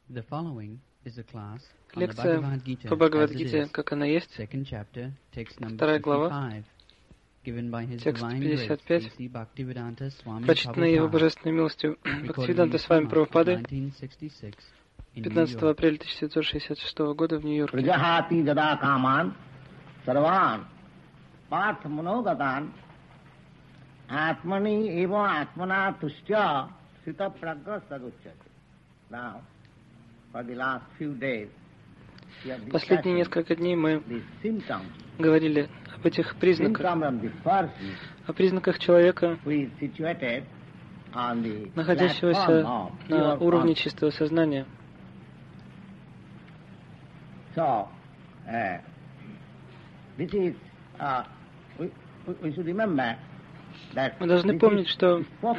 Лекция по Бхагавад-гите, как она есть, 2 глава, текст 55, прочитанный Его Божественной милостью Бхактивиданта Свами Прабхупады 15 апреля 1966 года в Нью-Йорке. Последние несколько дней мы говорили об этих признаках, о признаках человека, находящегося на уровне чистого сознания. Мы должны помнить, что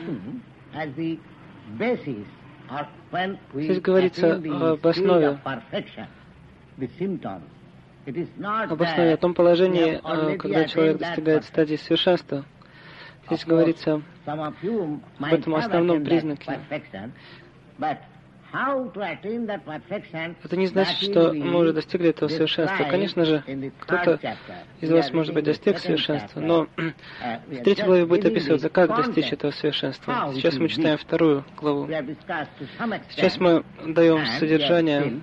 здесь говорится об основе, о том положении, когда человек достигает стадии совершенства. Здесь говорится об этом основном признаке. Это не значит, что мы уже достигли этого совершенства. Конечно же, кто-то из вас, может быть, достиг совершенства, но в 3 главе будет описываться, как достичь этого совершенства. Сейчас мы читаем 2 главу. Сейчас мы даем содержание.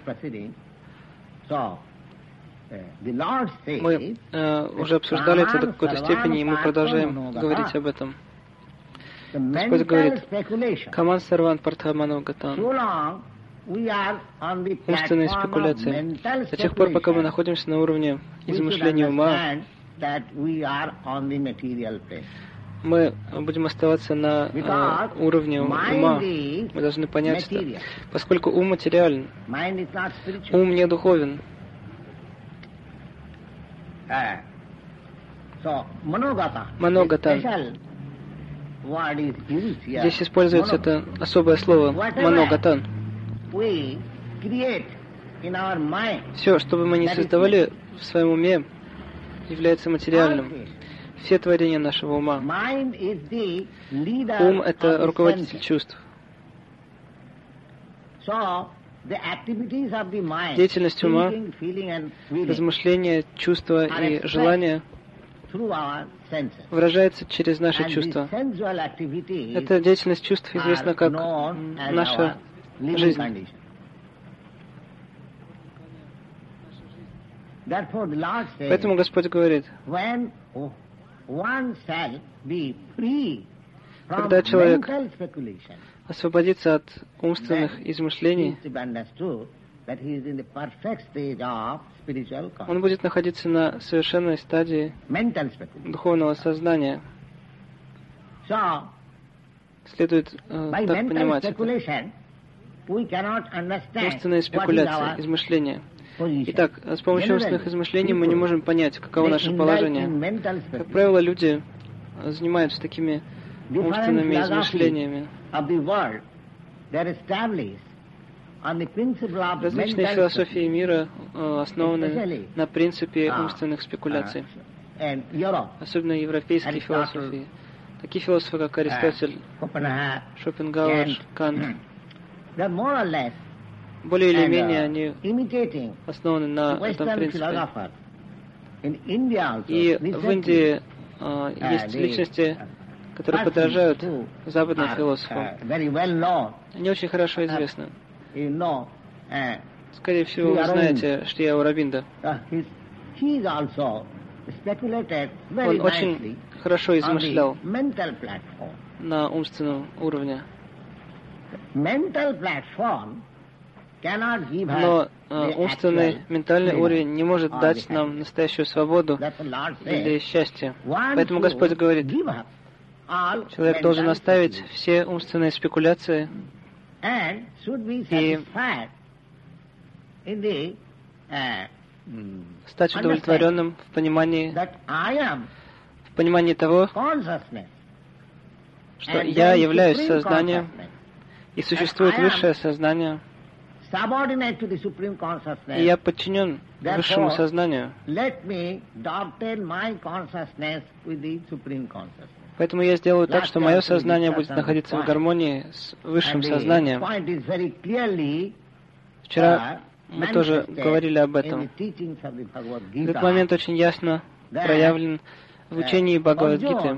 Мы уже обсуждали это до какой-то степени, и мы продолжаем говорить об этом. Господь говорит: «Каман сарван партхаману гатан». Умственные спекуляции. До тех пор, пока мы находимся на уровне измышления ума, мы будем оставаться на уровне ума. Мы должны понять это. Поскольку ум материален, ум не духовен. Маногатан. Здесь используется это особое слово маногатан. Все, что бы мы ни создавали в своем уме, является материальным. Все творения нашего ума. Ум — это руководитель чувств. Деятельность ума, размышления, чувства и желания выражается через наши чувства. Эта деятельность чувств известна как наша жизнь. Поэтому Господь говорит: когда человек освободится от умственных измышлений, он будет находиться на совершенной стадии духовного сознания. Следует так понимать это. Умственные спекуляции, измышления. Итак, с помощью умственных измышлений мы не можем понять, каково наше положение. Как правило, люди занимаются такими умственными измышлениями. Различные философии мира основаны на принципе умственных спекуляций. Особенно европейские философии. Такие философы, как Аристотель, Шопенгауэр, Кант. Более или менее они основаны на этом принципе. И в Индии есть личности, которые подражают западным философам. Они очень хорошо известны. Скорее всего, вы знаете Шри Аурабинда. Он очень хорошо измышлял на умственном уровне. Но умственный, ментальный уровень не может дать нам настоящую свободу или счастье. Поэтому Господь говорит: человек должен оставить все умственные спекуляции и стать удовлетворенным в понимании того, что я являюсь сознанием, и существует высшее сознание, и я подчинен высшему сознанию. Поэтому я сделаю так, что мое сознание будет находиться в гармонии с высшим сознанием. Вчера мы тоже говорили об этом. Этот момент очень ясно проявлен в учении Бхагавад-гиты.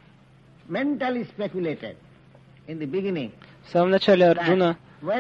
В самом начале Арджуна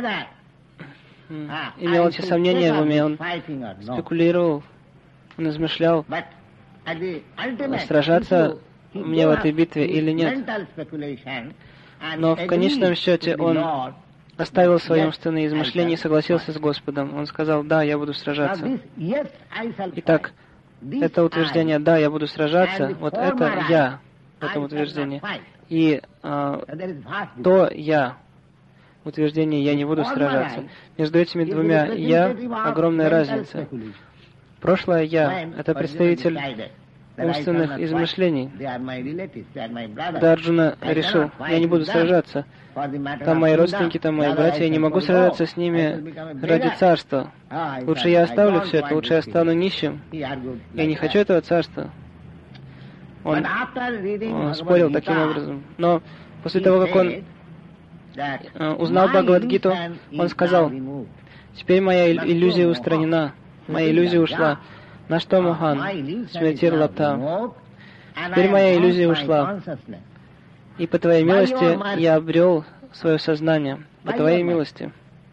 имел эти сомнения в уме, он спекулировал, он измышлял, сражаться мне в этой битве или нет. Но в конечном счете он оставил свои умственные измышления и согласился с Господом. Он сказал: да, я буду сражаться. Итак, это утверждение «да, я буду сражаться», вот это «я» в этом утверждении. И то «я» утверждение «я не буду сражаться». Между этими двумя «я» огромная разница. Прошлое «я» — это представитель умственных измышлений. Когда Арджуна решил: я не буду сражаться, там мои родственники, там мои братья, я не могу сражаться с ними ради царства. Лучше я оставлю все это, лучше я стану нищим. Я не хочу этого царства. Он спорил таким образом. Но после того, как он узнал Бхагавад-гиту, он сказал: теперь моя иллюзия устранена, моя иллюзия ушла. На что Мохан? Смертир Лапта. Теперь моя иллюзия ушла. И по Твоей милости я обрел свое сознание. По Твоей милости.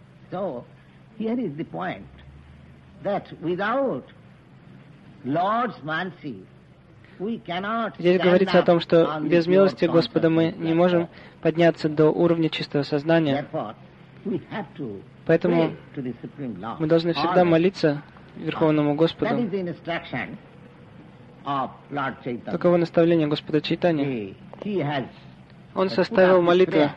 Здесь говорится о том, что без милости Господа мы не можем подняться до уровня чистого сознания. Поэтому мы должны всегда молиться Верховному Господу. Таково наставление Господа Чайтаньи. Он составил молитвы.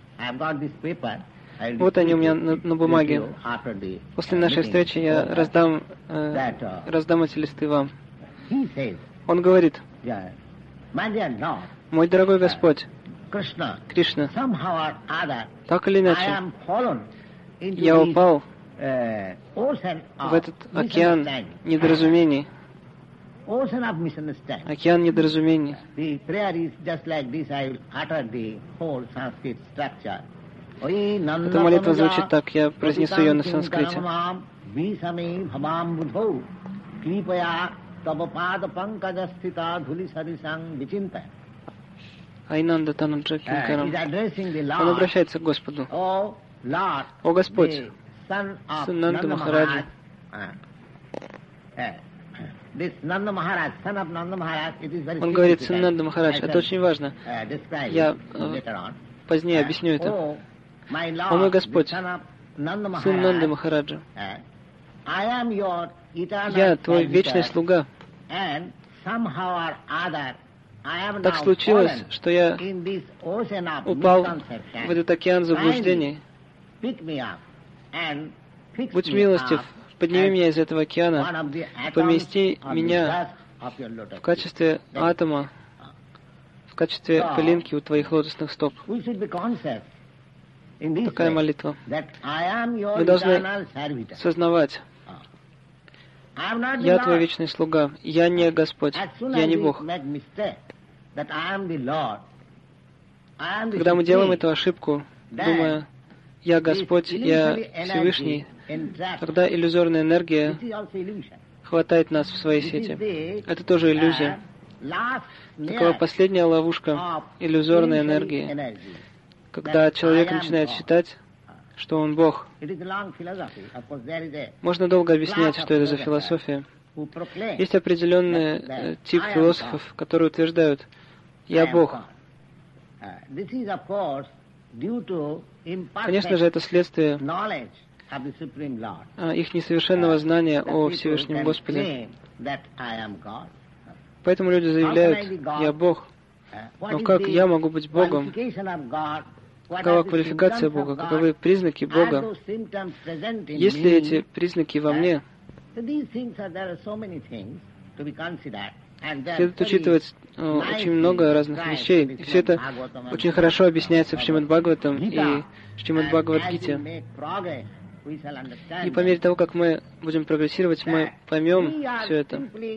Вот они у меня на бумаге. После нашей встречи я раздам эти листы вам. Он говорит: мой дорогой Господь, Кришна, так или иначе, я упал в этот океан недоразумений. Океан недоразумений. Эта молитва звучит так, я произнесу ее на санскрите. Айнанда Танаджа Кинкарам. Он обращается к Господу: о Господь, сын Нанды Махараджа. Он говорит: сын Нанды Махарадж. Это очень важно. Я позднее объясню это. О мой Господь, сын Нанды Махараджа, я Твой вечный слуга. Так случилось, что я упал в этот океан заблуждений. Будь милостив, подними меня из этого океана, помести меня в качестве атома, в качестве пылинки у Твоих лотосных стоп. Такая молитва. Мы должны сознавать: я Твой вечный слуга, я не Господь, я не Бог. Когда мы делаем эту ошибку, думая: я Господь, я Всевышний, тогда иллюзорная энергия хватает нас в свои сети. Это тоже иллюзия. Такова последняя ловушка иллюзорной энергии, когда человек начинает считать, что он Бог. Можно долго объяснять, что это за философия. Есть определенный тип философов, которые утверждают: я Бог. Конечно же, это следствие их несовершенного знания о Всевышнем Господе. Поэтому люди заявляют: я Бог. Но как я могу быть Богом? Какова квалификация Бога? Каковы признаки Бога? Есть ли эти признаки во мне? Следует учитывать очень много разных вещей. И все это очень хорошо объясняется в Шримад Бхагаватам и в Шримад Бхагавад-гите. И по мере того, как мы будем прогрессировать, мы поймем все это.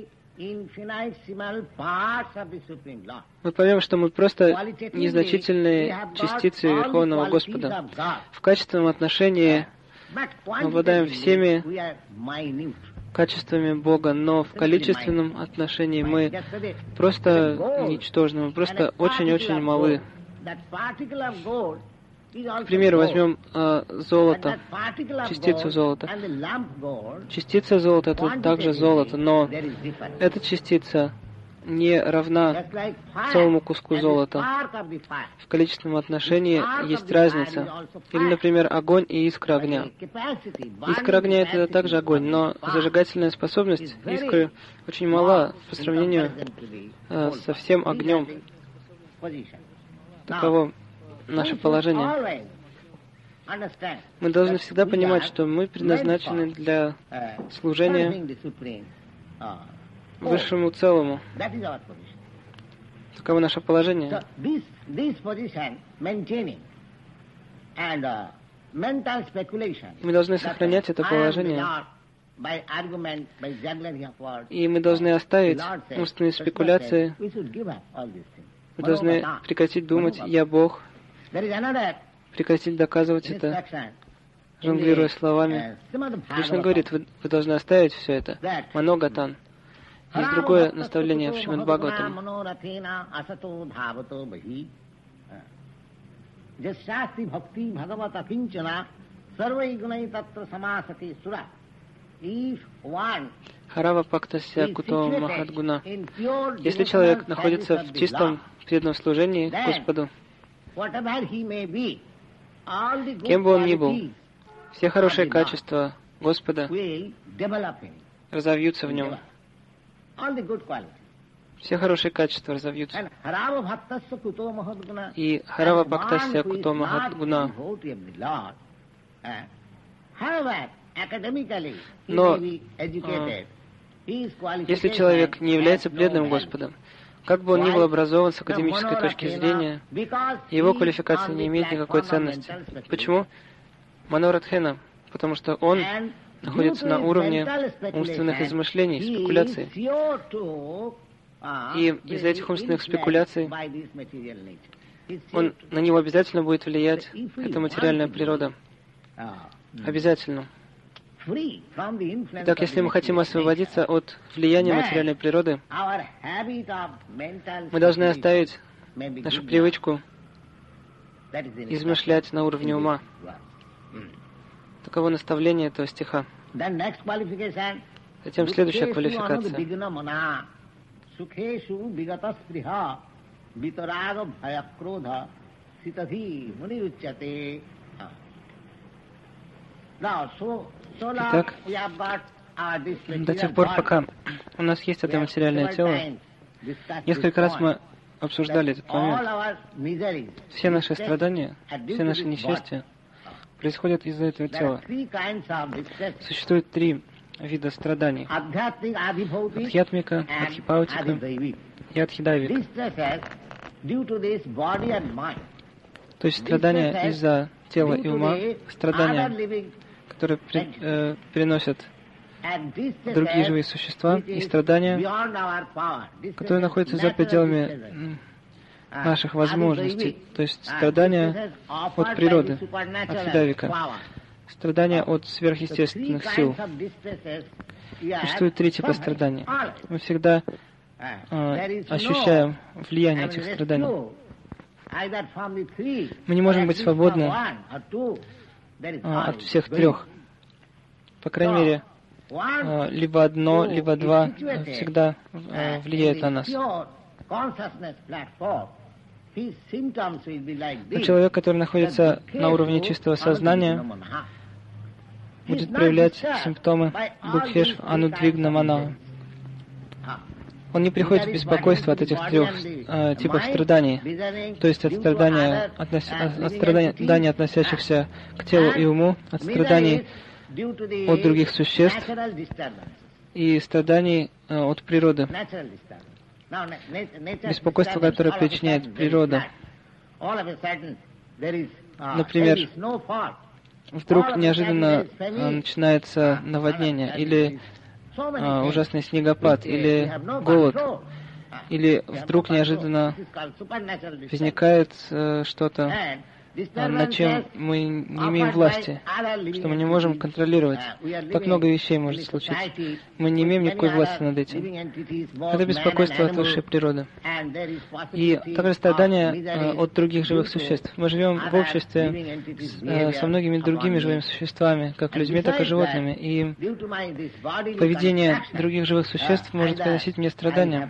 Мы поймем, что мы просто незначительные частицы Верховного Господа. В качественном отношении Мы обладаем всеми качествами Бога, но в количественном отношении мы просто ничтожны, мы просто очень-очень малы. К примеру, возьмем золото, частицу золота. Частица золота — это также золото, но эта частица не равна целому куску золота. В количественном отношении есть разница. Или, например, огонь и искра огня. Искра огня — это также огонь, но зажигательная способность искры очень мала по сравнению со всем огнем. Таково наше положение. Мы должны всегда понимать, что мы предназначены для служения высшему целому. Таково наше положение. Мы должны сохранять это положение. И мы должны оставить умственные спекуляции. Мы должны прекратить думать «я Бог», прекратить доказывать это, жонглируя словами. Кришна говорит, вы должны оставить все это. Маногатан. Есть другое наставление в Шримад Бхагаватам. Харава Пактася Куто Махадгуна. Если человек находится в чистом преданном служении Господу, кем бы он ни был, все хорошие качества Господа разовьются в нем. Все хорошие качества разовьются. И Харава Бхактасya Куто Махадгуна. Но если человек не является преданным Господом, как бы он ни был образован с академической точки зрения, его квалификация не имеет никакой ценности. Почему? Манорадхена, потому что он находится на уровне умственных измышлений, спекуляций. И из-за этих умственных спекуляций на него обязательно будет влиять эта материальная природа. Обязательно. Итак, если мы хотим освободиться от влияния материальной природы, мы должны оставить нашу привычку измышлять на уровне ума. Таково наставление этого стиха. Затем следующая квалификация. Итак, до тех пор, пока у нас есть это материальное тело, несколько раз мы обсуждали этот момент. Все наши страдания, все наши несчастья происходят из-за этого тела. Существует три вида страданий: адхьятмика, адхипаутика и адхидайвика. То есть страдания из-за тела и ума, страдания, которые приносят другие живые существа, и страдания, которые находятся за пределами наших возможностей, то есть страдания от природы, от хидавика, страдания от сверхъестественных сил. Существует три типа страданий. Мы всегда ощущаем влияние этих страданий. Мы не можем быть свободны от всех трех. По крайней мере, либо одно, либо два всегда влияют на нас. Но человек, который находится на уровне чистого сознания, будет проявлять симптомы Дукхеш Анудвигна Мана. Он не приходит в беспокойство от этих трех типов страданий, то есть от страданий, относящихся к телу и уму, от страданий от других существ и страданий от природы. Беспокойство, которое причиняет природа. Например, вдруг неожиданно начинается наводнение, или ужасный снегопад, или голод, или вдруг неожиданно возникает что-то над чем мы не имеем власти, что мы не можем контролировать. Так много вещей может случиться. Мы не имеем никакой власти над этим. Это беспокойство от высшей природы. И также страдания от других живых существ. Мы живем в обществе со многими другими живыми существами, как людьми, так и животными. И поведение других живых существ может приносить мне страдания.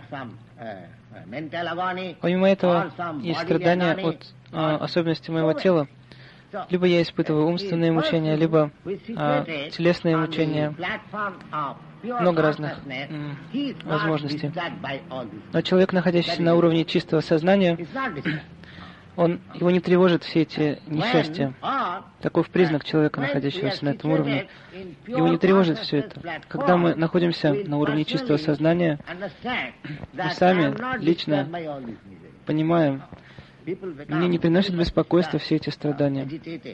Помимо этого, есть страдания от особенностей моего тела. Либо я испытываю умственные мучения, либо телесные мучения. Много разных возможностей. Но человек, находящийся на уровне чистого сознания, его не тревожит все эти несчастья. Таков признак человека, находящегося на этом уровне. Его не тревожит все это. Когда мы находимся на уровне чистого сознания, мы сами лично понимаем, мне не приносит беспокойства все эти страдания.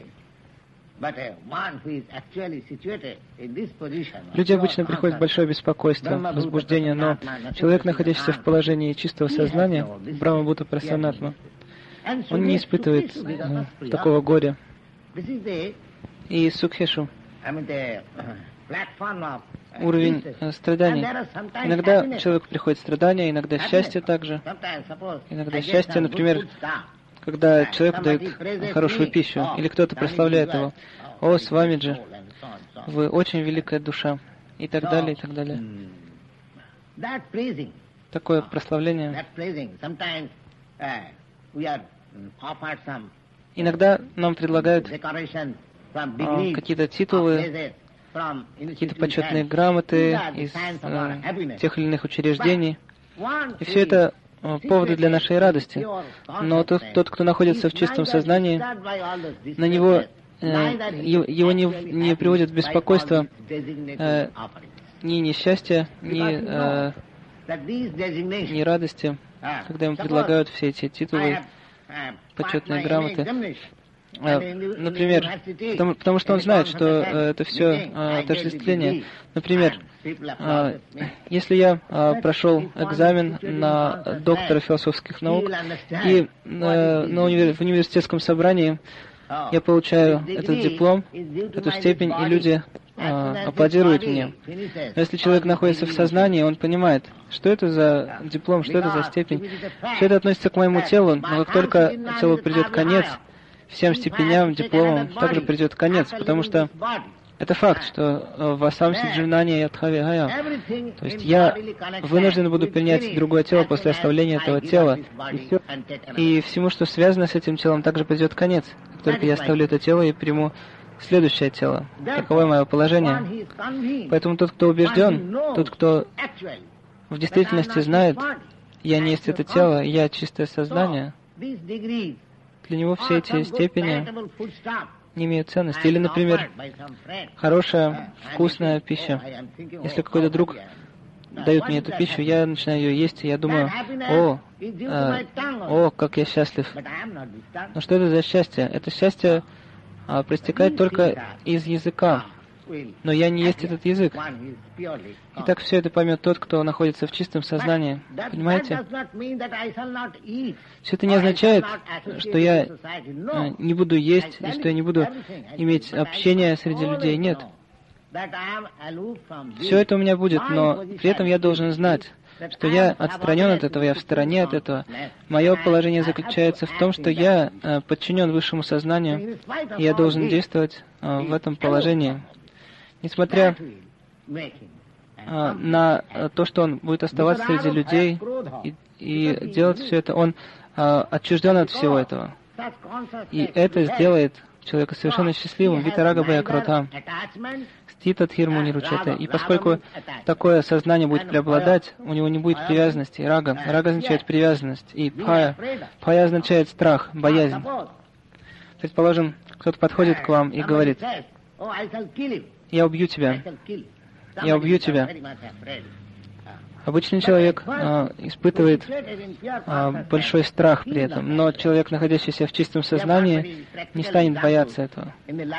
Люди обычно приходят в большое беспокойство, возбуждение, но человек, находящийся в положении чистого сознания, Брахма-бхута Прасанатма, он не испытывает такого горя. И Сукхешу, уровень страданий. Иногда человеку приходит страдания, иногда счастье также. Иногда счастье, например, когда человеку дают хорошую пищу, или кто-то прославляет его. «О, Свамиджи, вы очень великая душа», и так далее, и так далее. Такое прославление. Иногда нам предлагают какие-то титулы, какие-то почетные грамоты из тех или иных учреждений. И все это поводы для нашей радости. Но тот, кто находится в чистом сознании, на него его не приводит в беспокойство ни несчастья, ни радости, когда ему предлагают все эти титулы, почетные грамоты. Например, потому что он знает, что это все отождествление. Например, если я прошел экзамен на доктора философских наук, и в университетском собрании я получаю этот диплом, эту степень, и люди аплодируют мне. Но если человек находится в сознании, он понимает, что это за диплом, что это за степень. Все это относится к моему телу, но как только телу придет конец, всем степеням, дипломам также придет конец, потому что это факт, что васамси дживнани ядхави гая. То есть я вынужден буду принять другое тело после оставления этого тела. И всему, что связано с этим телом, также придет конец. Как только я оставлю это тело и приму следующее тело. Таково мое положение. Поэтому тот, кто убежден, тот, кто в действительности знает, я не есть это тело, я чистое сознание, для него все эти степени не имеют ценности. Или, например, хорошая, вкусная пища. Если какой-то друг дает мне эту пищу, я начинаю ее есть, и я думаю, как я счастлив. Но что это за счастье? Это счастье проистекает только из языка. Но я не есть этот язык. И так все это поймет тот, кто находится в чистом сознании. Понимаете? Все это не означает, что я не буду есть, и что я не буду иметь общения среди людей. Нет. Все это у меня будет, но при этом я должен знать, что я отстранен от этого, я в стороне от этого. Мое положение заключается в том, что я подчинен высшему сознанию, и я должен действовать в этом положении. Несмотря на то, что он будет оставаться среди людей и делать все это, он отчужден от всего этого. И это сделает человека совершенно счастливым. Витарага бая кротам. Стита дхирму ниручата. И поскольку такое сознание будет преобладать, у него не будет привязанности. Рага. Рага означает привязанность. И пхая. Пхая означает страх, боязнь. Предположим, кто-то подходит к вам и говорит: «Я убью тебя. Я убью тебя». Обычный человек испытывает большой страх при этом, но человек, находящийся в чистом сознании, не станет бояться этого.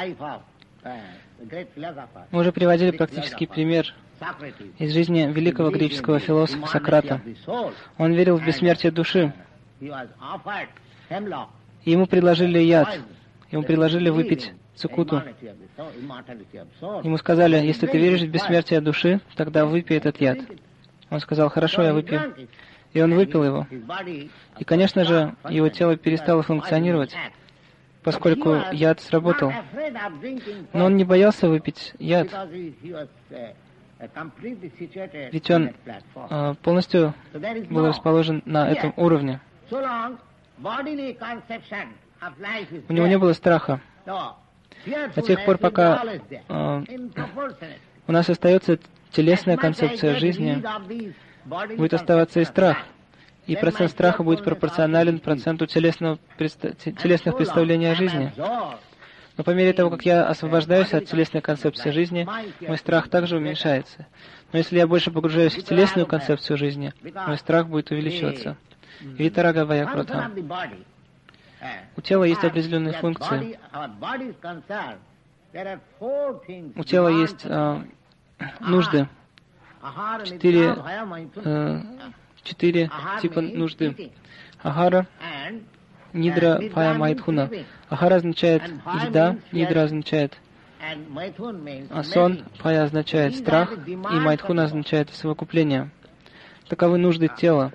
Мы уже приводили практический пример из жизни великого греческого философа Сократа. Он верил в бессмертие души. Ему предложили яд, Ему предложили выпить цикуту. Ему сказали, если ты веришь в бессмертие души, тогда выпей этот яд. Он сказал, хорошо, я выпью. И он выпил его. И, конечно же, его тело перестало функционировать, поскольку яд сработал. Но он не боялся выпить яд, ведь он полностью был расположен на этом уровне. У него не было страха. До тех пор, пока у нас остается телесная концепция жизни, будет оставаться и страх. И процент страха будет пропорционален проценту телесных представлений о жизни. Но по мере того, как я освобождаюсь от телесной концепции жизни, мой страх также уменьшается. Но если я больше погружаюсь в телесную концепцию жизни, мой страх будет увеличиваться. Витарага Ваякротха. У тела есть определенные функции. У тела есть нужды. Четыре типа нужды. Ахара, нидра, пая, майтхуна. Ахара означает еда, нидра означает сон, пая означает страх, и майтхуна означает совокупление. Таковы нужды тела.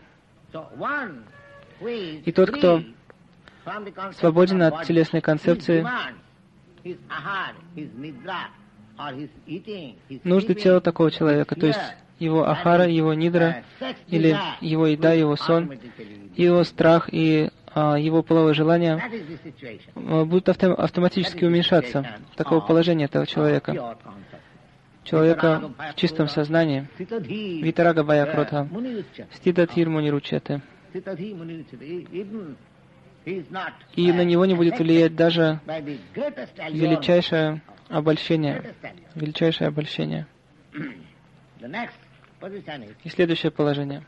И тот, кто свободен от телесной концепции, нужды тела такого человека, то есть его ахара, его нидра, или его еда, его сон, его страх и его половое желание будут автоматически уменьшаться. Такого положения этого человека. Человека в чистом сознании. Витарага Ваякротха. Стидатхир Муниручете. И на него не будет влиять даже величайшее обольщение. Величайшее обольщение. И следующее положение.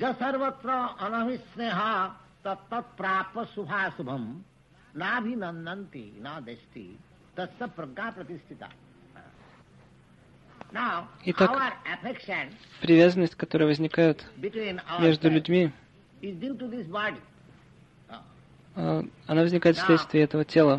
Итак, привязанность, которая возникает между людьми, она возникает вследствие этого тела.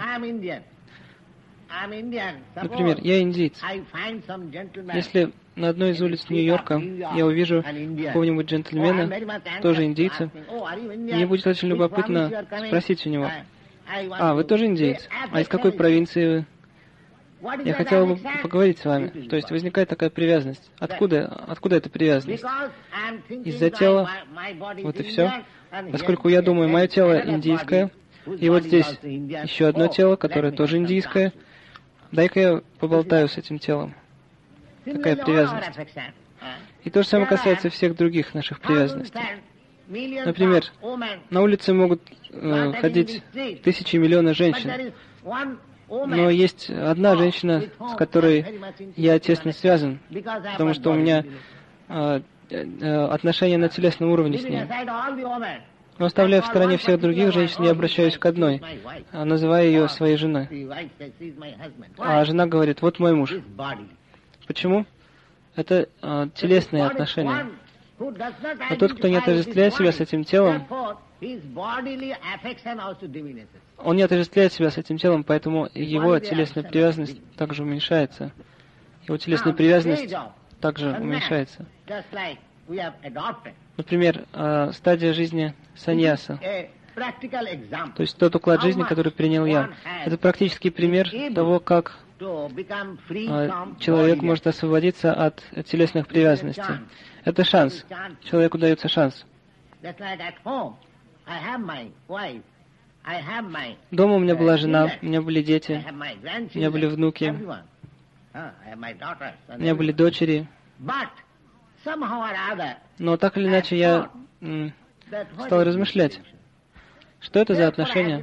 Например, я индиец. Если на одной из улиц Нью-Йорка я увижу какого-нибудь джентльмена, тоже индийца, мне будет очень любопытно спросить у него: вы тоже индиец? А из какой провинции вы? Я хотел бы поговорить с вами. То есть возникает такая привязанность. Откуда эта привязанность? Из-за тела. Вот и все. Поскольку я думаю, мое тело индийское, и вот здесь еще одно тело, которое тоже индийское, дай-ка я поболтаю с этим телом. Такая привязанность. И то же самое касается всех других наших привязанностей. Например, на улице могут ходить тысячи, миллионы женщин, но есть одна женщина, с которой я тесно связан, потому что у меня отношения на телесном уровне с ней. Но оставляя в стороне всех других женщин, я обращаюсь к одной, называя ее своей женой. А жена говорит: вот мой муж. Почему? Это телесные отношения. Но тот, кто не отождествляет себя с этим телом, он не отождествляет себя с этим телом, поэтому его телесная привязанность также уменьшается. Его телесная привязанность также уменьшается. Например, стадия жизни саньяса. То есть тот уклад жизни, который принял я. Это практический пример того, как человек может освободиться от телесных привязанностей. Это шанс. Человеку дается шанс. Дома у меня была жена, у меня были дети, у меня были внуки, у меня были дочери. Но так или иначе я стал размышлять, что это за отношения.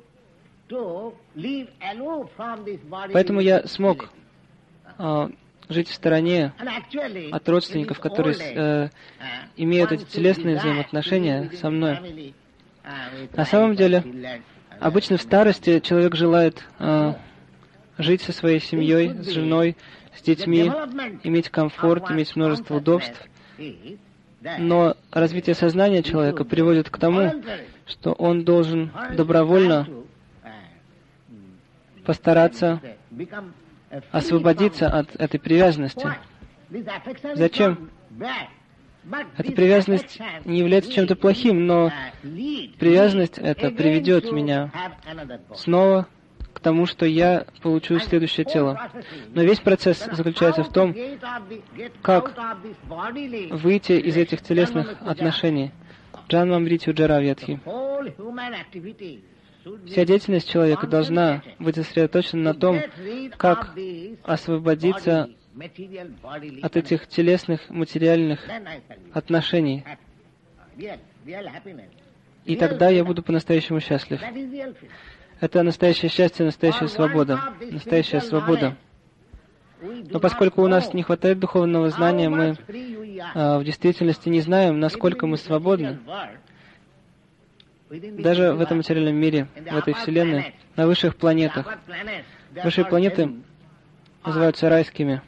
Поэтому я смог жить в стороне от родственников, которые имеют эти телесные взаимоотношения со мной. На самом деле, обычно в старости человек желает жить со своей семьей, с женой, с детьми, иметь комфорт, иметь множество удобств. Но развитие сознания человека приводит к тому, что он должен добровольно постараться освободиться от этой привязанности. Зачем? Эта привязанность не является чем-то плохим, но привязанность эта приведет меня снова к тому, что я получу следующее тело. Но весь процесс заключается в том, как выйти из этих телесных отношений. Джанмамритью Джаравьядхи. Вся деятельность человека должна быть сосредоточена на том, как освободиться от этих телесных, материальных отношений. И тогда я буду по-настоящему счастлив. Это настоящее счастье, настоящая свобода. Настоящая свобода. Но поскольку у нас не хватает духовного знания, мы в действительности не знаем, насколько мы свободны. Даже в этом материальном мире, в этой Вселенной, на высших планетах. Высшие планеты называются райскими.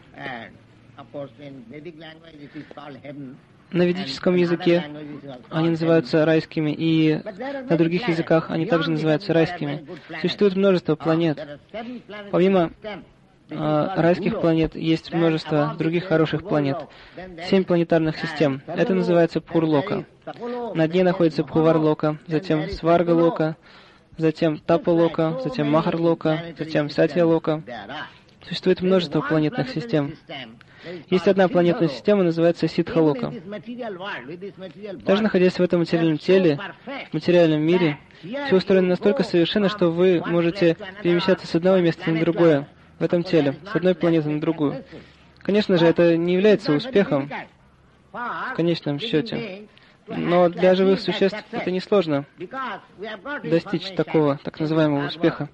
На ведическом языке они называются райскими, и на других языках они также называются райскими. Существует множество планет. Помимо райских планет есть множество других хороших планет. 7 планетарных систем. Это называется Пурлока. На дне находится Пхуварлока, затем Сваргалока, затем Тапалока, затем Махарлока, затем Сатьялока. Существует множество планетных систем. Есть одна планетная система, называется Сидхалока. Даже находясь в этом материальном теле, в материальном мире, все устроено настолько совершенно, что вы можете перемещаться с одного места на другое в этом теле, с одной планеты на другую. Конечно же, это не является успехом в конечном счете. Но для живых существ это несложно достичь такого, так называемого успеха.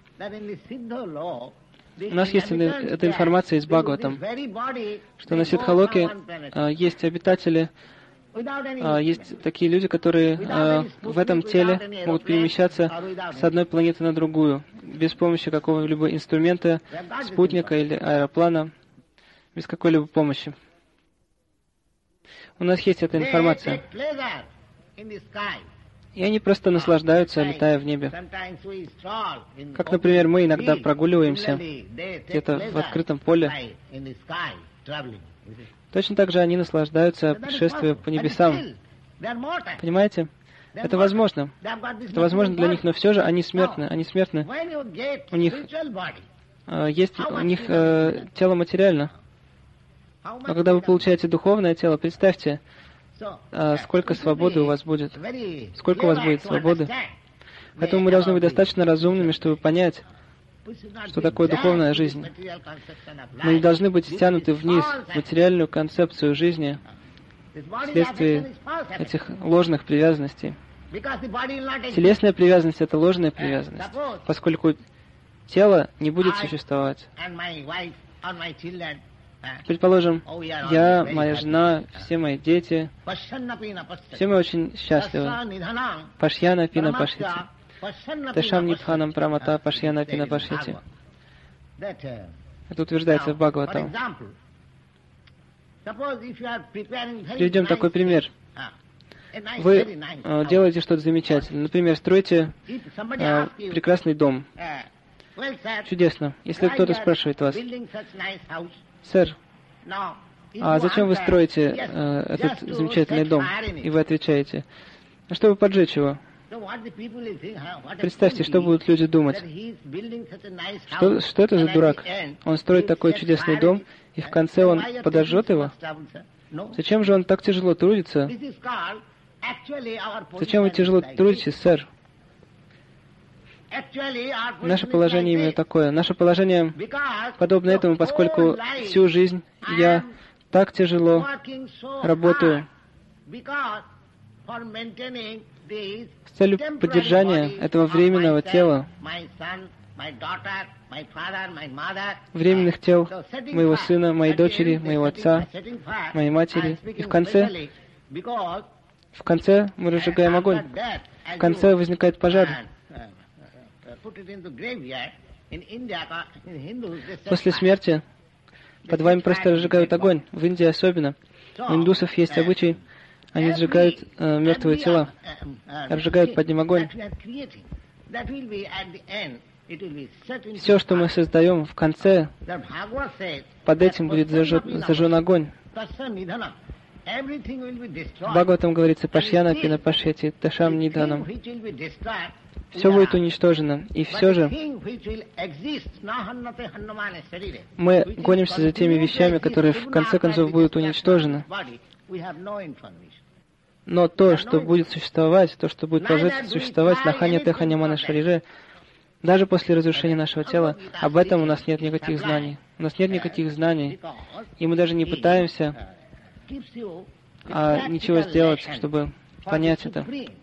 У нас есть эта информация из Бхагаватам, что на Сидхалоке есть обитатели, есть такие люди, которые в этом теле могут перемещаться с одной планеты на другую, без помощи какого-либо инструмента, спутника или аэроплана, без какой-либо помощи. У нас есть эта информация. И они просто наслаждаются, летая в небе. Как, например, мы иногда прогуливаемся где-то в открытом поле. Точно так же они наслаждаются путешествием по небесам. Понимаете? Это возможно. Это возможно для них, но все же они смертны. Они смертны. У них есть тело материально. Но когда вы получаете духовное тело, представьте, сколько свободы у вас будет. Сколько у вас будет свободы. Поэтому мы должны быть достаточно разумными, чтобы понять, что такое духовная жизнь. Мы не должны быть стянуты вниз в материальную концепцию жизни вследствие этих ложных привязанностей. Телесная привязанность — это ложная привязанность, поскольку тело не будет существовать. Предположим, я, моя жена, все мои дети, все мы очень счастливы. Пашьяна пина пашьяти. Тешам нидханам прамата пашьяна пина пашьяти. Это утверждается в Бхагаватам. Приведем такой пример. Вы делаете что-то замечательное. Например, строите прекрасный дом. Чудесно. Если кто-то спрашивает вас: «Сэр, а зачем вы строите этот замечательный дом?» И вы отвечаете: «А чтобы поджечь его». Представьте, что будут люди думать. Что это за дурак? Он строит такой чудесный дом, и в конце он подожжет его? Зачем же он так тяжело трудится? Зачем вы тяжело трудитесь, сэр? Наше положение именно такое. Наше положение подобно этому, поскольку всю жизнь я так тяжело работаю с целью поддержания этого временного тела, временных тел моего сына, моей дочери, моего отца, моей матери. И в конце мы разжигаем огонь. В конце возникает пожар. После смерти под вами просто разжигают огонь. В Индии особенно. У индусов есть обычай, они сжигают мертвые тела, разжигают под ним огонь. Все, что мы создаем, в конце, под этим будет зажжен огонь. В Бхагаватам говорится «Пашьяна пина пашьяти ташам нидханам». Все будет уничтожено. И все же мы гонимся за теми вещами, которые в конце концов будут уничтожены. Но то, что будет существовать, то, что будет продолжать существовать на Ханя Теханя Мана Шарире, даже после разрушения нашего тела, об этом у нас нет никаких знаний. У нас нет никаких знаний, и мы даже не пытаемся ничего сделать, чтобы понять это.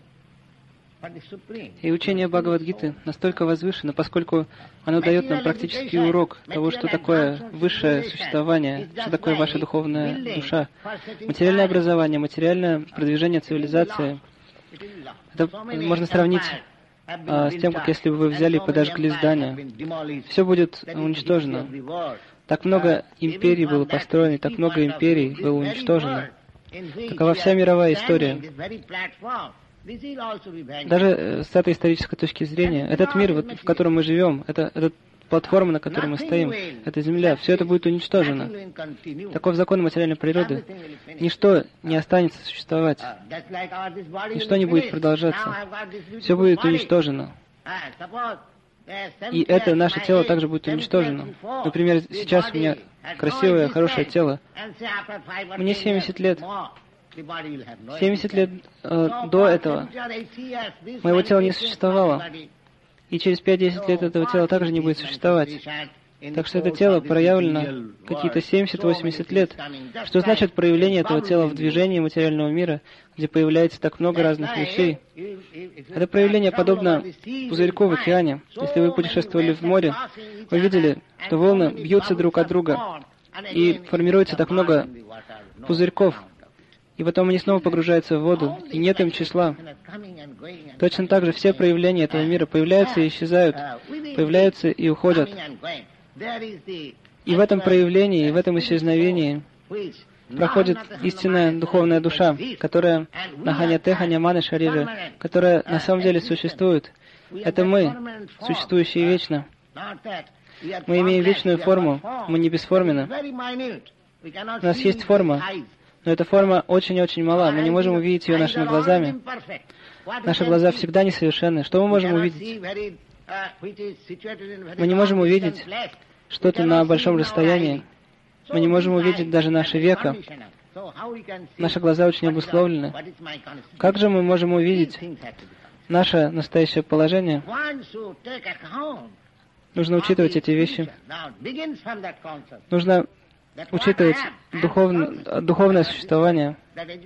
И учение Бхагавад-гиты настолько возвышено, поскольку оно дает нам практический урок того, что такое высшее существование, что такое ваша духовная душа. Материальное образование, материальное продвижение цивилизации. Это можно сравнить с тем, как если бы вы взяли и подожгли здание. Все будет уничтожено. Так много империй было построено, так много империй было уничтожено. Такова вся мировая история. Даже с этой исторической точки зрения, этот мир, в котором мы живем, это платформа, на которой мы стоим, это Земля, все это будет уничтожено. Таков закон материальной природы. Ничто не останется существовать. Ничто не будет продолжаться. Все будет уничтожено. И это наше тело также будет уничтожено. Например, сейчас у меня красивое, хорошее тело. Мне 70 лет. 70 лет до этого моего тела не существовало. И через 5-10 лет этого тела также не будет существовать. Так что это тело проявлено какие-то 70-80 лет. Что значит проявление этого тела в движении материального мира, где появляется так много разных вещей? Это проявление подобно пузырьку в океане. Если вы путешествовали в море, вы видели, что волны бьются друг от друга, и формируется так много пузырьков. И потом они снова погружаются в воду, и нет им числа. Точно так же все проявления этого мира появляются и исчезают, появляются и уходят. И в этом проявлении, и в этом исчезновении проходит истинная духовная душа, которая на Ханя Теханя Мана Шарире, которая на самом деле существует. Это мы, существующие вечно. Мы имеем вечную форму, мы не бесформенны. У нас есть форма, но эта форма очень-очень мала, мы не можем увидеть ее нашими глазами. Наши глаза всегда несовершенны. Что мы можем увидеть? Мы не можем увидеть что-то на большом расстоянии. Мы не можем увидеть даже наше веко. Наши глаза очень обусловлены. Как же мы можем увидеть наше настоящее положение? Нужно учитывать эти вещи. Нужно учитывать духовное существование.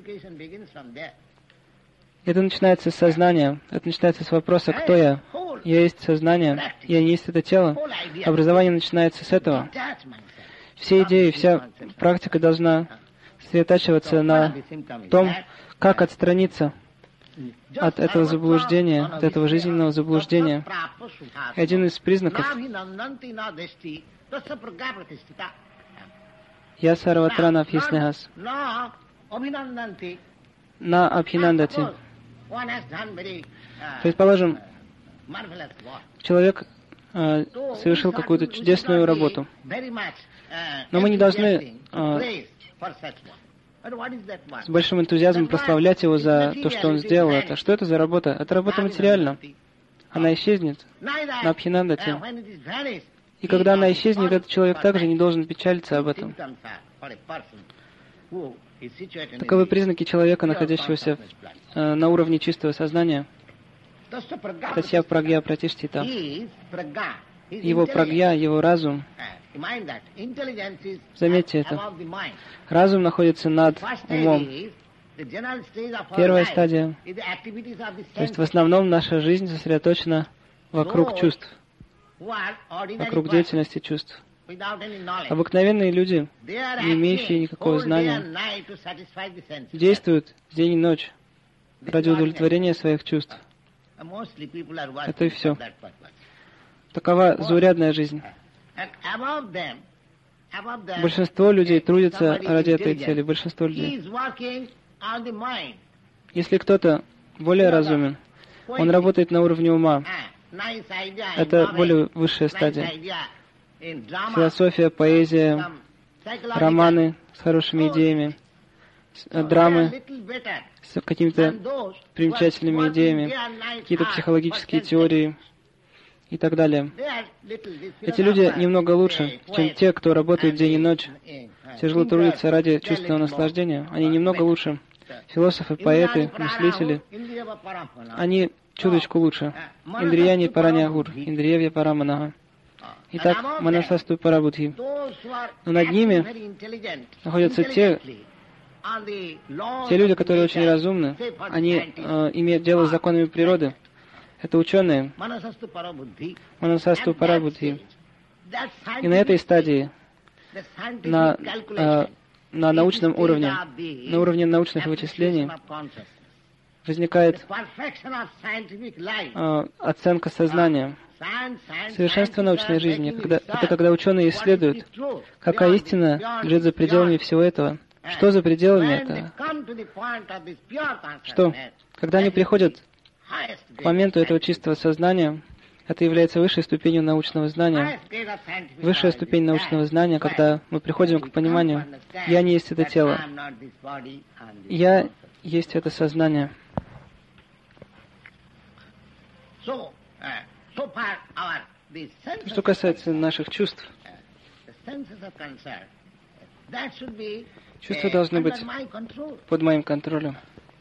Это начинается с сознания. Это начинается с вопроса «Кто я?». Я есть сознание, я не есть это тело. Образование начинается с этого. Все идеи, вся практика должна сосредотачиваться на том, как отстраниться от этого заблуждения, от этого жизненного заблуждения. И один из признаков «Я сарватрана абхиснехас» на Абхинандати. Предположим, человек совершил какую-то чудесную работу, но мы не должны с большим энтузиазмом прославлять его за то, что он сделал это. Что это за работа? Это работа материальна. Она исчезнет на Абхинандати. И когда она исчезнет, этот человек также не должен печалиться об этом. Таковы признаки человека, находящегося на уровне чистого сознания. Тасья прагья пратиштхита. Его прагья, его разум. Заметьте это. Разум находится над умом. Первая стадия. То есть в основном наша жизнь сосредоточена вокруг чувств, вокруг деятельности чувств. Обыкновенные люди, не имеющие никакого знания, действуют день и ночь ради удовлетворения своих чувств. Это и все. Такова заурядная жизнь. Большинство людей трудятся ради этой цели. Большинство людей. Если кто-то более разумен, он работает на уровне ума. Это более высшая стадия. Философия, поэзия, романы с хорошими идеями, драмы с какими-то примечательными идеями, какие-то психологические теории и так далее. Эти люди немного лучше, чем те, кто работает день и ночь, тяжело трудятся ради чувственного наслаждения. Они немного лучше. Философы, поэты, мыслители, они чуточку лучше. Индрияни паранягур, Индриевья параманага. Итак, манасасту парабудхи. Но над ними находятся те люди, которые очень разумны. Они имеют дело с законами природы. Это ученые. Манасасту парабудхи. И на этой стадии, на научном уровне, на уровне научных вычислений, возникает оценка сознания. Совершенство научной жизни — это когда ученые исследуют, какая истина лежит за пределами всего этого. Что за пределами этого? Что? Когда они приходят к моменту этого чистого сознания, это является высшей ступенью научного знания. Высшая ступень научного знания, когда мы приходим к пониманию: «Я не есть это тело, я есть это сознание». Что касается наших чувств, чувства должны быть под моим контролем.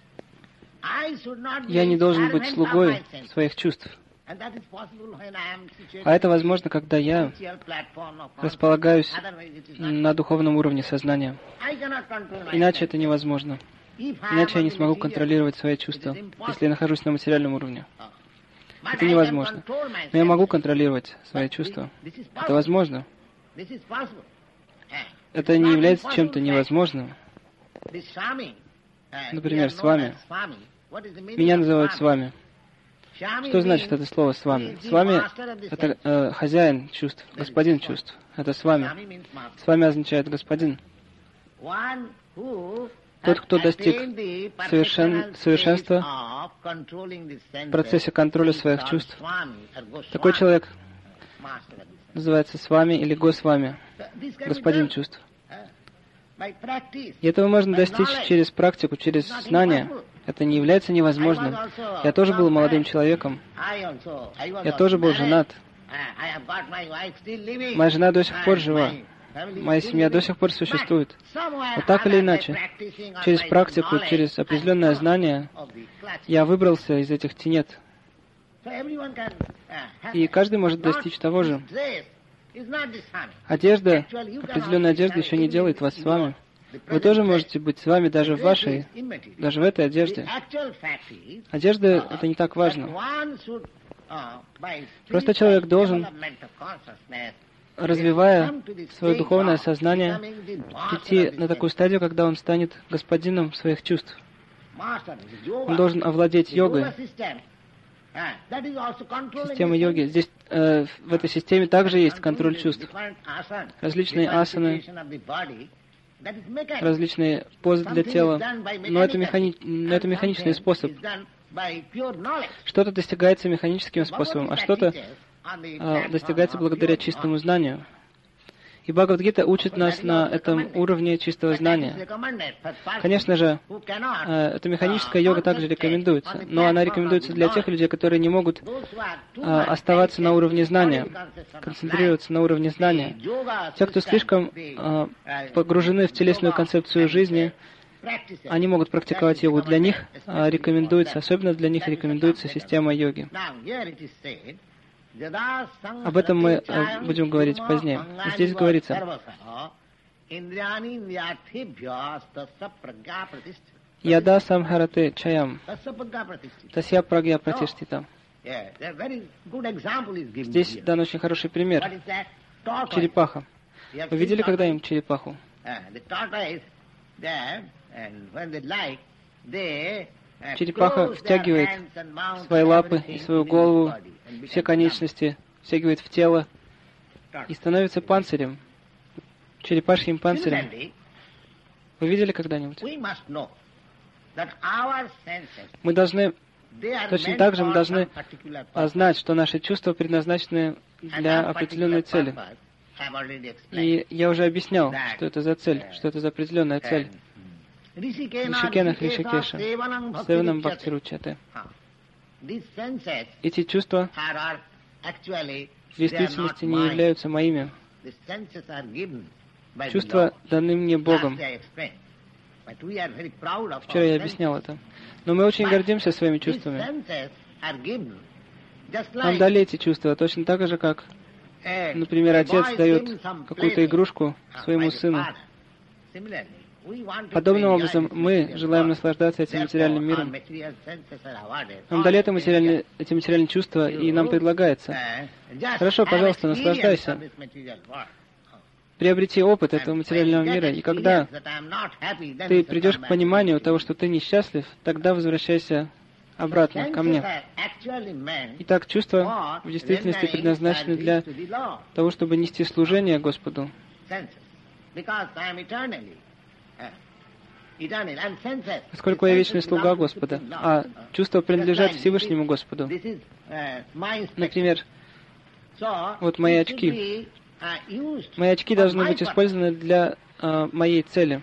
Я не должен быть слугой своих чувств. А это возможно, когда я располагаюсь на духовном уровне сознания. Иначе это невозможно. Иначе я не смогу контролировать свои чувства, если я нахожусь на материальном уровне. Это невозможно. Но я могу контролировать свои чувства. Это возможно. Это не является чем-то невозможным. Например, с вами. Меня называют с вами. Что значит это слово «с вами»? С вами — это хозяин чувств, господин чувств. Это с вами. С вами означает господин. Тот, кто достиг совершенства в процессе контроля своих чувств. Такой человек называется с вами или Госвами, господин чувств. И этого можно достичь через практику, через знание. Это не является невозможным. Я тоже был молодым человеком. Я тоже был женат. Моя жена до сих пор жива. Моя семья до сих пор существует. Но так или иначе, через практику, через определенное знание, я выбрался из этих тенет. И каждый может достичь того же. Одежда, определенная одежда еще не делает вас с вами. Вы тоже можете быть с вами даже в этой одежде. Одежда — это не так важно. Просто человек должен, развивая свое духовное сознание, прийти на такую стадию, когда он станет господином своих чувств. Он должен овладеть йогой. Система йоги. Здесь, в этой системе также есть контроль чувств. Различные асаны, различные позы для тела. Но это механичный способ. Что-то достигается механическим способом, а что-то достигается благодаря чистому знанию. И Бхагавад-гита учит нас на этом уровне чистого знания. Конечно же, эта механическая йога также рекомендуется, но она рекомендуется для тех людей, которые не могут оставаться на уровне знания, концентрироваться на уровне знания. Те, кто слишком погружены в телесную концепцию жизни, они могут практиковать йогу. Для них рекомендуется, особенно для них рекомендуется система йоги. Об этом мы будем говорить позднее. Здесь говорится: «Яда самхарате чаям, тасья прагья пратиштита». Здесь дан очень хороший пример. Черепаха. Вы видели когда-нибудь черепаху? Черепаха втягивает свои лапы и свою голову, все конечности, втягивает в тело и становится панцирем, черепашьим панцирем. Вы видели когда-нибудь? Мы должны Точно так же мы должны знать, что наши чувства предназначены для определенной цели. И я уже объяснял, что это за цель, что это за определенная цель. Ришикенах Ришикеша, Севанам Бхактиручате. Эти чувства в действительности не являются моими. Чувства даны мне Богом. Вчера я объяснял это. Но мы очень гордимся своими чувствами. Нам дали эти чувства точно так же, как, например, отец дает какую-то игрушку своему сыну. Подобным образом мы желаем наслаждаться этим материальным миром. Нам дали эти материальные чувства, и нам предлагается: хорошо, пожалуйста, наслаждайся. Приобрети опыт этого материального мира, и когда ты придешь к пониманию того, что ты несчастлив, тогда возвращайся обратно ко мне. Итак, чувства в действительности предназначены для того, чтобы нести служение Господу. Поскольку я вечный слуга Господа, а чувства принадлежат Всевышнему Господу. Например, вот мои очки. Мои очки должны быть использованы для моей цели,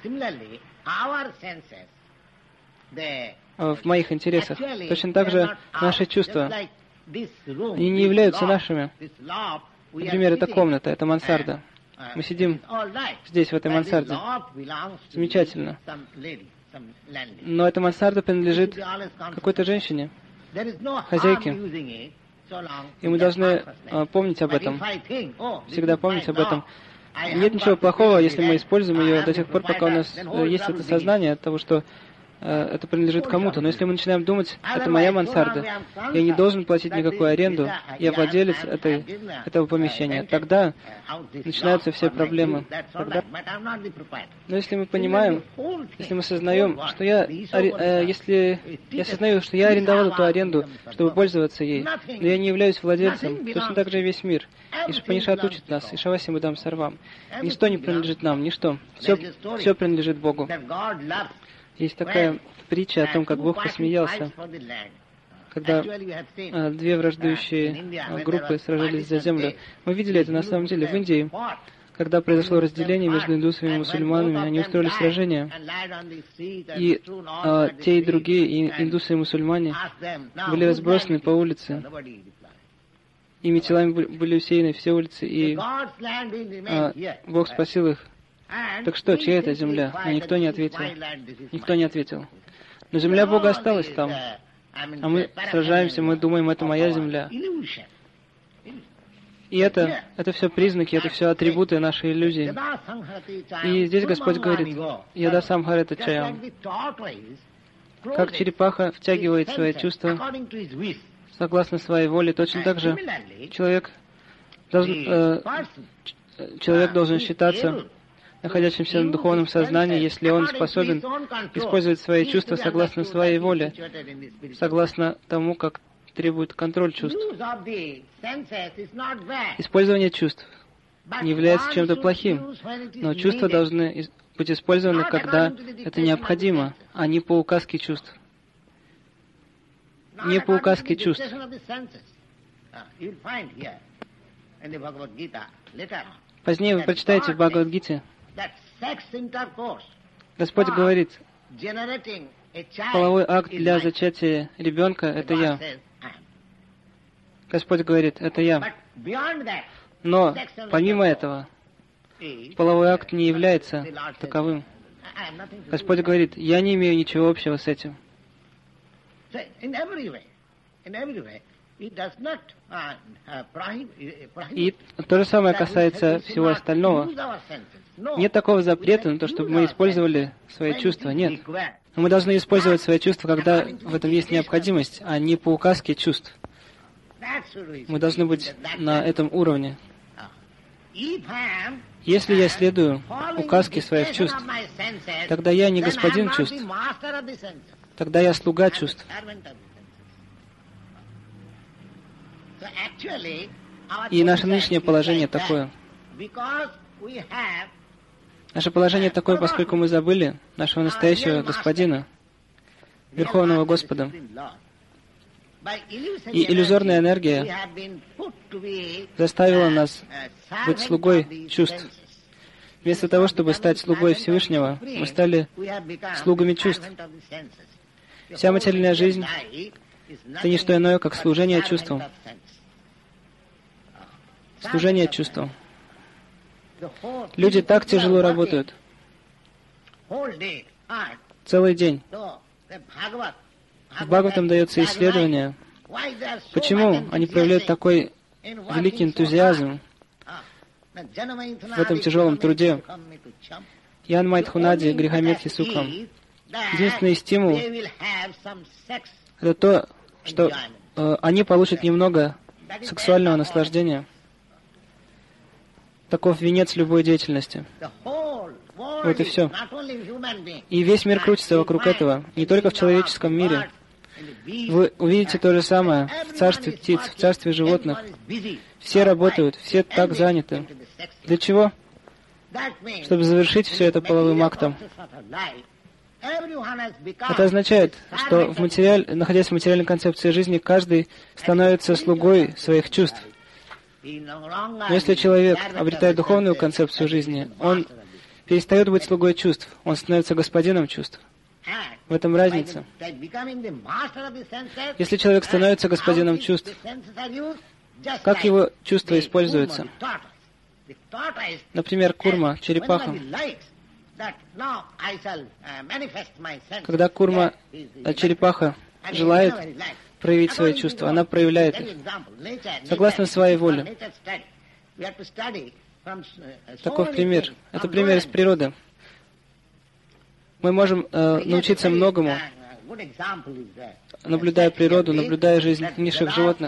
в моих интересах. Точно так же наши чувства, они не являются нашими. Например, это комната, это мансарда. Мы сидим здесь, в этой мансарде. Замечательно. Но эта мансарда принадлежит какой-то женщине, хозяйке. И мы должны помнить об этом, всегда помнить об этом. Нет ничего плохого, если мы используем ее до тех пор, пока у нас есть это сознание того, что это принадлежит кому-то. Но если мы начинаем думать, это моя мансарда, я не должен платить никакую аренду, я владелец этого помещения, тогда начинаются все проблемы. Но если мы понимаем, если мы осознаем, что если я осознаю, что я арендовал эту аренду, чтобы пользоваться ей, но я не являюсь владельцем, точно так же и весь мир. И Шапанишат учит нас, и Шавасим Идам Сарвам. Ничто не принадлежит нам, ничто. Все принадлежит Богу. Есть такая притча о том, как Бог посмеялся, когда две враждующие группы сражались за землю. Мы видели это на самом деле в Индии. Когда произошло разделение между индусами и мусульманами, они устроили сражение. И те и другие, и индусы, и мусульмане, были разбросаны по улице. Ими телами были усеяны все улицы, и Бог спасил их. Так что, чья это земля? Но никто не ответил. Никто не ответил. Но земля Бога осталась там. А мы сражаемся, мы думаем, это моя земля. И это все признаки, это все атрибуты нашей иллюзии. И здесь Господь говорит: «Яда самхарета чаям». Как черепаха втягивает свои чувства согласно своей воле, точно так же человек должен считаться находящимся в духовном сознании, если он способен использовать свои чувства согласно своей воле, согласно тому, как требует контроль чувств. Использование чувств не является чем-то плохим, но чувства должны быть использованы, когда это необходимо, а не по указке чувств. Не по указке чувств. Позднее вы прочитаете в Бхагавад-гите, Господь говорит: половой акт для зачатия ребенка — это я. Господь говорит: это я. Но помимо этого, половой акт не является таковым. Господь говорит: я не имею ничего общего с этим. И то же самое касается всего остального. Нет такого запрета на то, чтобы мы использовали свои чувства. Нет. Но мы должны использовать свои чувства, когда в этом есть необходимость, а не по указке чувств. Мы должны быть на этом уровне. Если я следую указке своих чувств, тогда я не господин чувств. Тогда я слуга чувств. И наше нынешнее положение такое. Наше положение такое, поскольку мы забыли нашего настоящего Господина, Верховного Господа. И иллюзорная энергия заставила нас быть слугой чувств. Вместо того, чтобы стать слугой Всевышнего, мы стали слугами чувств. Вся материальная жизнь — это не что иное, как служение чувствам. Служение чувствам. Люди так тяжело работают. Целый день. В Бхагаватам дается исследование, почему они проявляют такой великий энтузиазм в этом тяжелом труде. Ян Майтхунади, Грихаметхи Сукхам. Единственный стимул — это то, что они получат немного сексуального наслаждения. Таков венец любой деятельности. Вот и все. И весь мир крутится вокруг этого, не только в человеческом мире. Вы увидите то же самое в царстве птиц, в царстве животных. Все работают, все так заняты. Для чего? Чтобы завершить все это половым актом. Это означает, что находясь в материальной концепции жизни, каждый становится слугой своих чувств. Но если человек обретает духовную концепцию жизни, он перестает быть слугой чувств, он становится господином чувств. В этом разница. Если человек становится господином чувств, как его чувства используются? Например, курма, черепаха. Когда курма, черепаха желает проявить свои чувства, она проявляет их согласно своей воле. Таков пример. Это пример из природы. Мы можем научиться многому, наблюдая природу, наблюдая жизнь низших животных.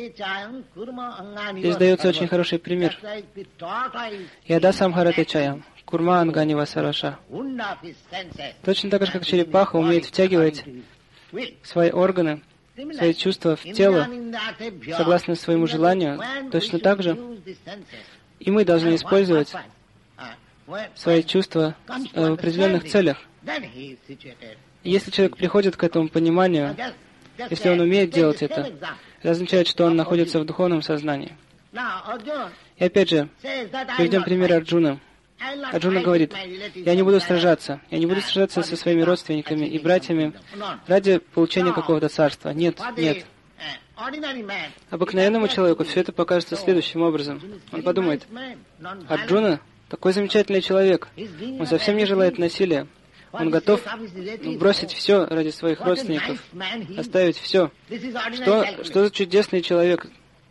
Здесь дается очень хороший пример. Яда самхарате чаям, курма ангани васараша. Точно так же, как черепаха умеет втягивать свои органы, свои чувства в тело, согласно своему желанию, точно так же и мы должны использовать свои чувства в определенных целях. Если человек приходит к этому пониманию, если он умеет делать это означает, что он находится в духовном сознании. И опять же, приведем пример Арджуна. Арджуна говорит: я не буду сражаться со своими родственниками и братьями ради получения какого-то царства. Нет, нет. Обыкновенному человеку все это покажется следующим образом. Он подумает: Арджуна такой замечательный человек, он совсем не желает насилия, он готов бросить все ради своих родственников, оставить все. Что за чудесный человек?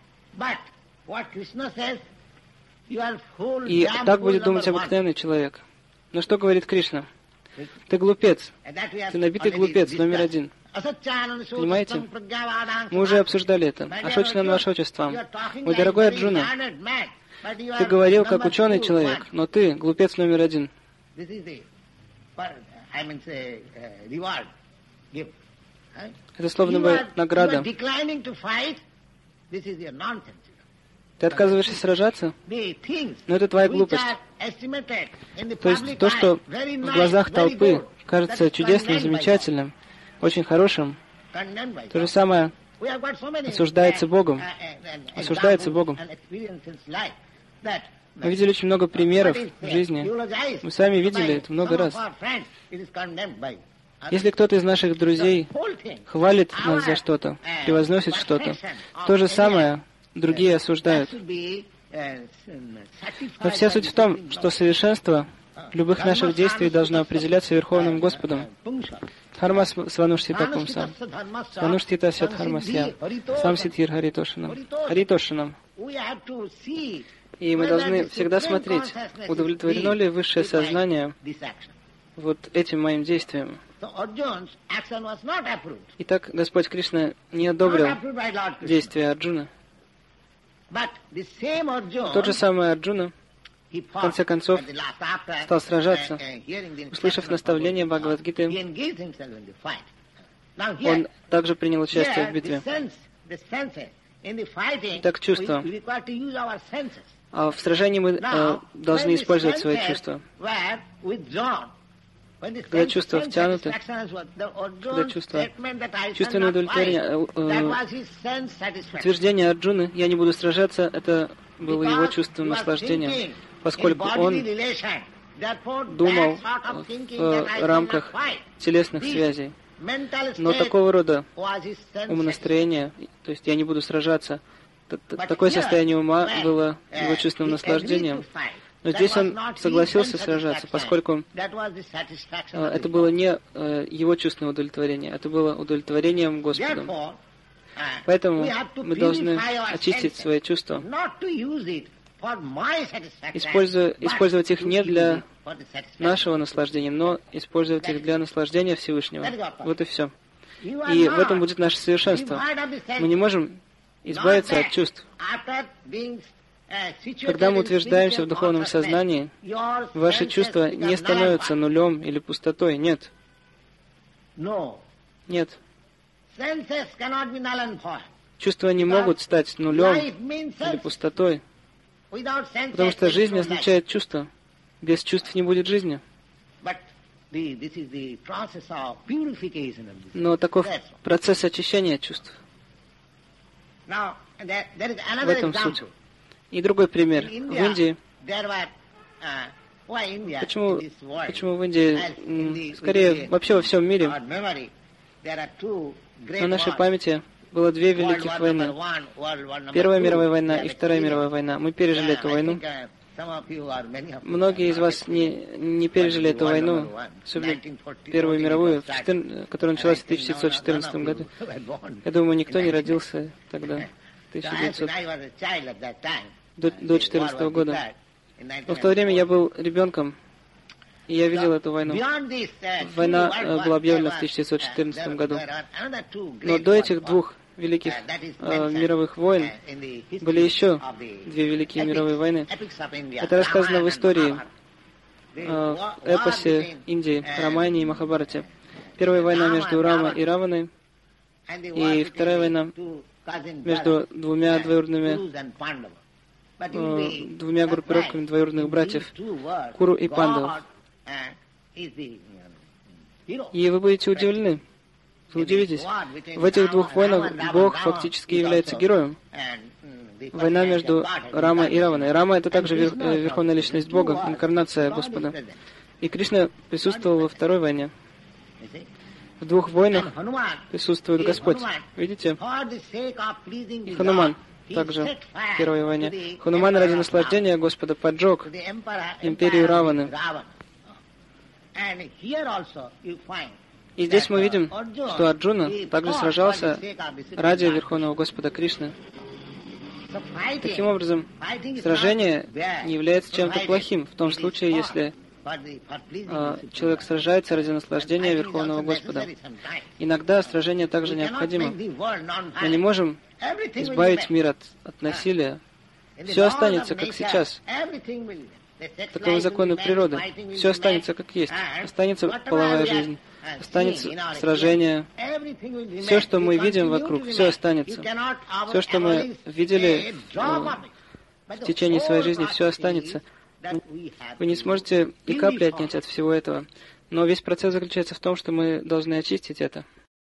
И так будет думать обыкновенный человек. Но что говорит Кришна? Ты глупец, ты набитый глупец номер один. Понимаете? Мы уже обсуждали это. Ашочнан вашочествам. Мой дорогой Арджуна, ты говорил как ученый человек, но ты глупец номер один. Это словно бы награда. Ты отказываешься сражаться? Но это твоя глупость. То есть то, что в глазах толпы кажется чудесным, замечательным, очень хорошим, то же самое осуждается Богом. Осуждается Богом. Мы видели очень много примеров в жизни. Мы сами видели это много раз. Если кто-то из наших друзей хвалит нас за что-то, превозносит что-то, то же самое другие осуждают. Но вся суть в том, что совершенство любых наших действий должно определяться Верховным Господом. Дхарма свануштита пумсам, свануштита сядхармасья, сам ситхир харитошинам. Харитошинам. И мы должны всегда смотреть, удовлетворено ли высшее сознание вот этим моим действием. Итак, Господь Кришна не одобрил действия Арджуна. Тот же самый Арджуна, в конце концов, стал сражаться. Услышав наставление Бхагавад-гиты, он также принял участие в битве. Итак, чувства. А в сражении мы должны использовать свои чувства. Когда чувства втянуты, когда чувственное удовлетворение, утверждение Арджуны «я не буду сражаться», это было его чувственным наслаждением, поскольку он думал в рамках телесных связей. Но такого рода умонастроение, то есть «я не буду сражаться», такое состояние ума было его чувственным наслаждением. Но здесь он согласился сражаться, поскольку это было не его чувственное удовлетворение, это было удовлетворением Господом. Поэтому мы должны очистить свои чувства, использовать их не для нашего наслаждения, но использовать их для наслаждения Всевышнего. Вот и все. И в этом будет наше совершенство. Мы не можем избавиться от чувств. Когда мы утверждаемся в духовном сознании, ваши чувства не становятся нулем или пустотой. Нет. Нет. Чувства не могут стать нулем или пустотой, потому что жизнь означает чувство. Без чувств не будет жизни. Но таков процесс очищения чувств. В этом суть. И другой пример. В Индии. Почему в Индии? Скорее, вообще во всем мире. На нашей памяти было две великих войны. Первая мировая война и Вторая мировая война. Мы пережили эту войну. Многие из вас не пережили эту войну, особенно Первую мировую, которая началась в 1914 году. Я думаю, никто не родился тогда, до 2014 года. Но в то время я был ребенком, и я видел эту войну. Война была объявлена в 1914 году. Но до этих двух великих мировых войн были еще две великие мировые войны. Это рассказано в истории, в эпосе Индии, Рамайне и Махабхарате. Первая война между Рамой и Раваной, и вторая война между двумя группировками двоюродных братьев, Куру и Пандавов. И вы будете удивлены. Вы удивитесь. В этих двух войнах Бог фактически является героем. Война между Рамой и Раваной. Рама — это также верховная личность Бога, инкарнация Господа. И Кришна присутствовал во второй войне. В двух войнах присутствует Господь. Видите? И Хануман также в первой войне. Хануман ради наслаждения Господа поджег империю Раваны. И здесь мы видим, что Арджуна также сражался ради Верховного Господа Кришны. Таким образом, сражение не является чем-то плохим в том случае, если человек сражается ради наслаждения Верховного Господа. Иногда сражение также необходимо. Мы не можем избавить мир от насилия. Все останется, как сейчас. Таковы законы природы. Все останется, как есть. Останется половая жизнь. Останется сражение. Все, что мы видим вокруг, все останется. Все, что мы видели в течение своей жизни, все останется. Вы не сможете и капли отнять от всего этого. Но весь процесс заключается в том, что мы должны очистить это.